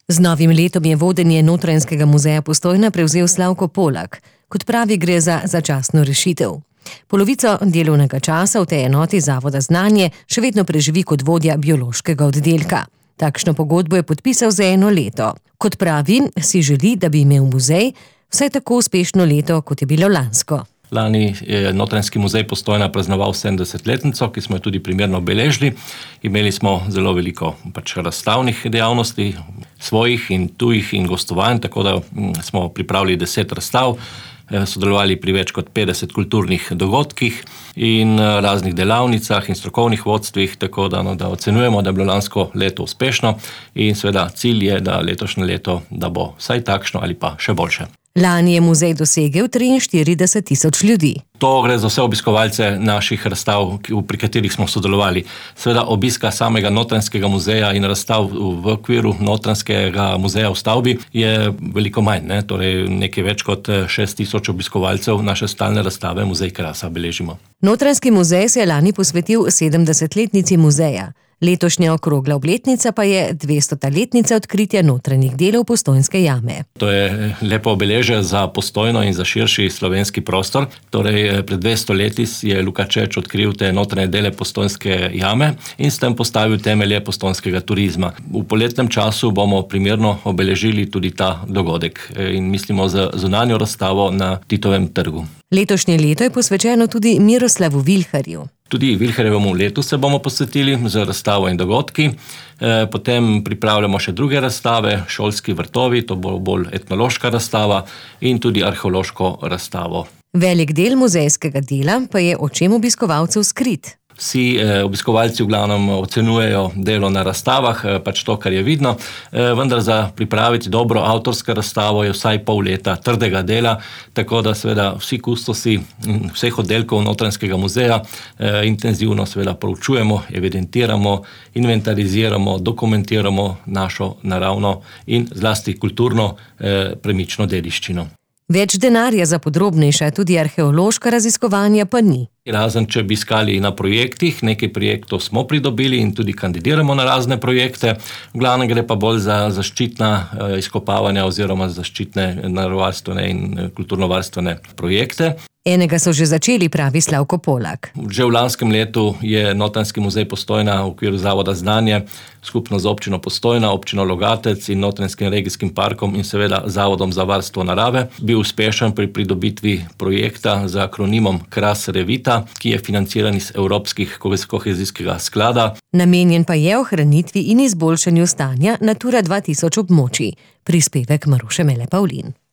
Z novim letom je vodenje Notranjskega muzeja Postojna prevzel Slavko Polak. Kot pravi, gre za začasno rešitev. Polovico delovnega časa v tej enoti Zavoda Znanje še vedno preživi kot vodja biološkega oddelka. Takšno pogodbo je podpisal za 1 leto. Kot pravi, si želi, da bi imel muzej vsaj tako uspešno leto, kot je bilo lansko. Lani je Notranjski muzej Postojna praznoval 70-letnico, ki smo jo tudi primerno obeležili. Imeli smo zelo veliko razstavnih dejavnosti, svojih in tujih in gostovanj, tako da smo pripravili 10 razstav, sodelovali pri več kot 50 kulturnih dogodkih in raznih delavnicah in strokovnih vodstvih, tako da ocenjujemo, da je bilo lansko leto uspešno in seveda cilj je, da letošnje leto, da bo vsaj takšno ali pa še boljše. Lani je muzej dosegel 43.000 ljudi. To gre za vse obiskovalce naših razstav, pri katerih smo sodelovali. Seveda obiska samega Notranjskega muzeja in razstav v okviru Notranjskega muzeja v stavbi je veliko manj, torej nekaj več kot 6.000 obiskovalcev naše stalne razstave Muzej krasa beležimo. Notranjski muzej se je lani posvetil 70-letnici muzeja. Letošnja okrogla obletnica pa je 200-letnica odkritja notranjih delov Postojnske jame. To je lepo obeležje za Postojno in za širši slovenski prostor. Torej, pred 200 leti je Luka Čeč odkril te notranje dele Postojnske jame in s tem postavil temelje postojnskega turizma. V poletnem času bomo primerno obeležili tudi ta dogodek in mislimo z zunanjo razstavo na Titovem trgu. Letošnje leto je posvečeno tudi Miroslavu Vilharju. Tudi Vilharjevemu letu se bomo posvetili z razstavo in dogodki. Potem pripravljamo še druge razstave, šolski vrtovi, to bo bolj etnološka razstava in tudi arheološko razstavo. Velik del muzejskega dela pa je očem obiskovalcev skrit. Vsi obiskovalci v glavnem ocenjujejo delo na razstavah, to, kar je vidno, vendar za pripraviti dobro avtorsko razstavo je vsaj pol leta trdega dela, tako da seveda vsi kustosi vseh oddelkov Notranjskega muzeja intenzivno seveda proučujemo, evidentiramo, inventariziramo, dokumentiramo našo naravno in zlasti kulturno premično dediščino. Več denarja za podrobnejša, tudi arheološka raziskovanja pa ni. Razen, če bi iskali na projektih, nekaj projektov smo pridobili in tudi kandidiramo na razne projekte. V glavnem gre pa bolj za zaščitna izkopavanja oziroma zaščitne naravovarstvene in kulturnovarstvene projekte. Enega so že začeli, pravi Slavko Polak. Že v lanskem letu je Notranjski muzej Postojna v okviru Zavoda Znanje skupno z občino Postojna, občino Logatec in Notranjskim regijskim parkom in seveda Zavodom za varstvo narave bil uspešen pri pridobitvi projekta z akronimom Kras Revita, ki je financiran iz Evropskih kohezijskega sklada. Namenjen pa je ohranitvi in izboljšanju stanja Natura 2000 območij. Prispevek Maruše Mele Pavlin.